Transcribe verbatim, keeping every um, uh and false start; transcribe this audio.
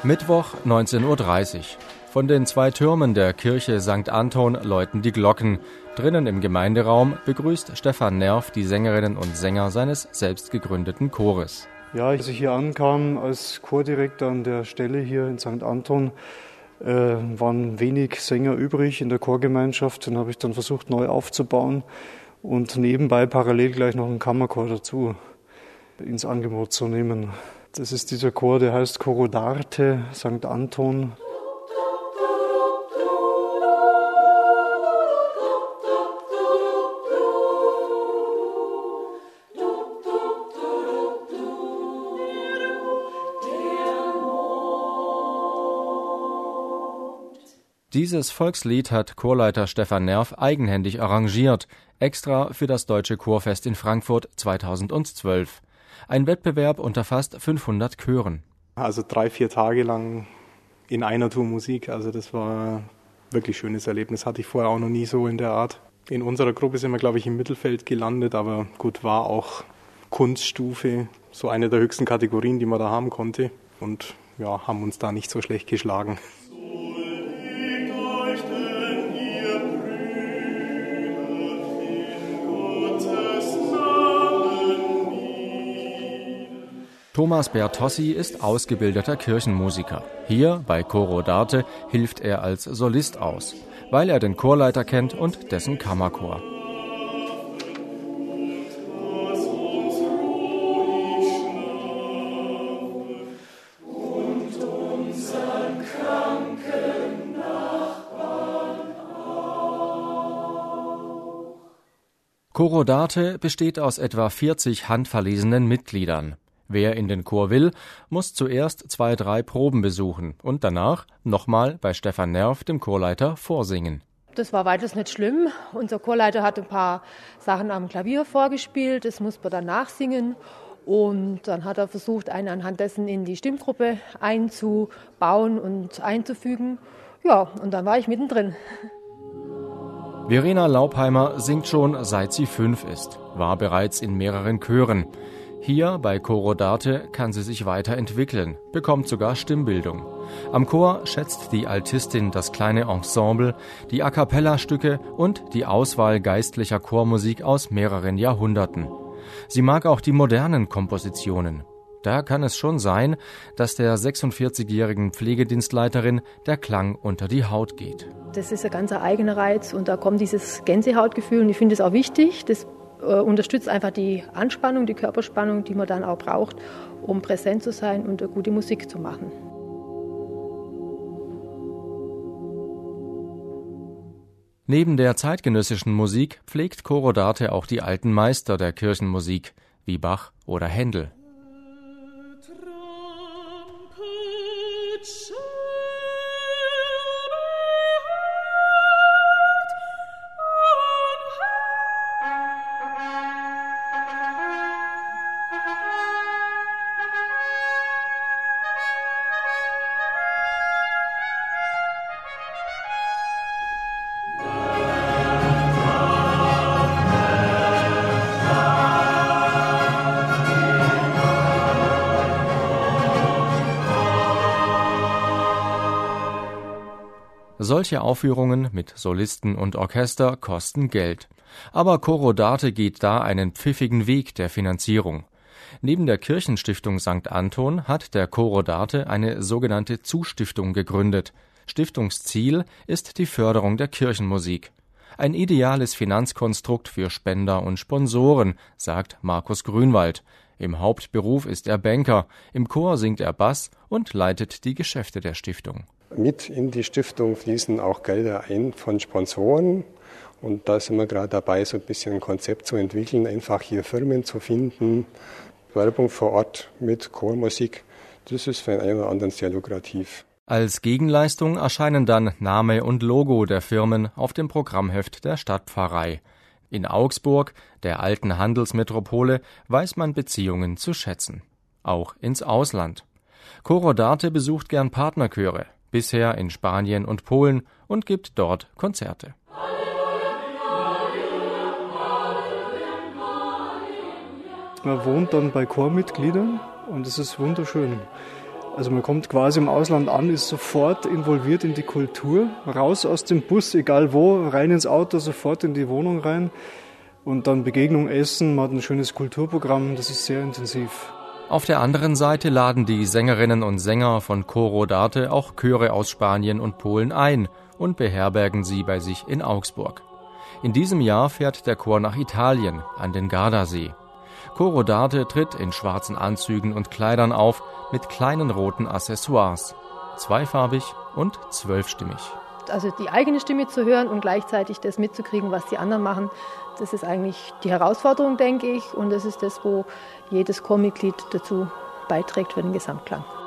Mittwoch neunzehn Uhr dreißig. Von den zwei Türmen der Kirche Sankt Anton läuten die Glocken. Drinnen im Gemeinderaum begrüßt Stefan Nerv die Sängerinnen und Sänger seines selbst gegründeten Chores. Ja, als ich hier ankam als Chordirektor an der Stelle hier in Sankt Anton, äh, waren wenig Sänger übrig in der Chorgemeinschaft. Den habe ich dann versucht neu aufzubauen und nebenbei parallel gleich noch einen Kammerchor dazu ins Angebot zu nehmen. Das ist dieser Chor, der heißt Coro d'Arte Sankt Anton. Dieses Volkslied hat Chorleiter Stefan Nerv eigenhändig arrangiert, extra für das Deutsche Chorfest in Frankfurt zweitausendzwölf. Ein Wettbewerb unter fast fünfhundert Chören. Also drei, vier Tage lang in einer Tour Musik, also das war ein wirklich schönes Erlebnis, hatte ich vorher auch noch nie so in der Art. In unserer Gruppe sind wir, glaube ich, im Mittelfeld gelandet, aber gut, war auch Kunststufe, so eine der höchsten Kategorien, die man da haben konnte, und ja, haben uns da nicht so schlecht geschlagen. Thomas Bertossi ist ausgebildeter Kirchenmusiker. Hier bei Coro d'Arte hilft er als Solist aus, weil er den Chorleiter kennt und dessen Kammerchor. Coro d'Arte besteht aus etwa vierzig handverlesenen Mitgliedern. Wer in den Chor will, muss zuerst zwei, drei Proben besuchen und danach nochmal bei Stefan Nerv, dem Chorleiter, vorsingen. Das war weiters nicht schlimm. Unser Chorleiter hat ein paar Sachen am Klavier vorgespielt, das muss man dann nachsingen. Und dann hat er versucht, einen anhand dessen in die Stimmgruppe einzubauen und einzufügen. Ja, und dann war ich mittendrin. Verena Laubheimer singt schon, seit sie fünf ist, war bereits in mehreren Chören. Hier bei Coro d'Arte kann sie sich weiterentwickeln, bekommt sogar Stimmbildung. Am Chor schätzt die Altistin das kleine Ensemble, die A-cappella-Stücke und die Auswahl geistlicher Chormusik aus mehreren Jahrhunderten. Sie mag auch die modernen Kompositionen. Da kann es schon sein, dass der sechsundvierzigjährigen Pflegedienstleiterin der Klang unter die Haut geht. Das ist ein ganz eigener Reiz und da kommt dieses Gänsehautgefühl und ich finde es auch wichtig. Das äh, unterstützt einfach die Anspannung, die Körperspannung, die man dann auch braucht, um präsent zu sein und eine gute Musik zu machen. Neben der zeitgenössischen Musik pflegt Coro d'Arte auch die alten Meister der Kirchenmusik, wie Bach oder Händel. Solche Aufführungen mit Solisten und Orchester kosten Geld. Aber Coro d'Arte geht da einen pfiffigen Weg der Finanzierung. Neben der Kirchenstiftung Sankt Anton hat der Coro d'Arte eine sogenannte Zustiftung gegründet. Stiftungsziel ist die Förderung der Kirchenmusik. Ein ideales Finanzkonstrukt für Spender und Sponsoren, sagt Markus Grünwald. Im Hauptberuf ist er Banker, im Chor singt er Bass und leitet die Geschäfte der Stiftung. Mit in die Stiftung fließen auch Gelder ein von Sponsoren. Und da sind wir gerade dabei, so ein bisschen ein Konzept zu entwickeln, einfach hier Firmen zu finden. Werbung vor Ort mit Chormusik, das ist für den einen oder anderen sehr lukrativ. Als Gegenleistung erscheinen dann Name und Logo der Firmen auf dem Programmheft der Stadtpfarrei. In Augsburg, der alten Handelsmetropole, weiß man Beziehungen zu schätzen. Auch ins Ausland. Coro d'Arte besucht gern Partnerchöre, bisher in Spanien und Polen, und gibt dort Konzerte. Man wohnt dann bei Chormitgliedern und es ist wunderschön. Also man kommt quasi im Ausland an, ist sofort involviert in die Kultur, raus aus dem Bus, egal wo, rein ins Auto, sofort in die Wohnung rein und dann Begegnung, Essen, man hat ein schönes Kulturprogramm, das ist sehr intensiv. Auf der anderen Seite laden die Sängerinnen und Sänger von Coro d'Arte auch Chöre aus Spanien und Polen ein und beherbergen sie bei sich in Augsburg. In diesem Jahr fährt der Chor nach Italien, an den Gardasee. Coro d'Arte tritt in schwarzen Anzügen und Kleidern auf, mit kleinen roten Accessoires. Zweifarbig und zwölfstimmig. Also die eigene Stimme zu hören und gleichzeitig das mitzukriegen, was die anderen machen, das ist eigentlich die Herausforderung, denke ich. Und das ist das, wo jedes Chormitglied dazu beiträgt für den Gesamtklang.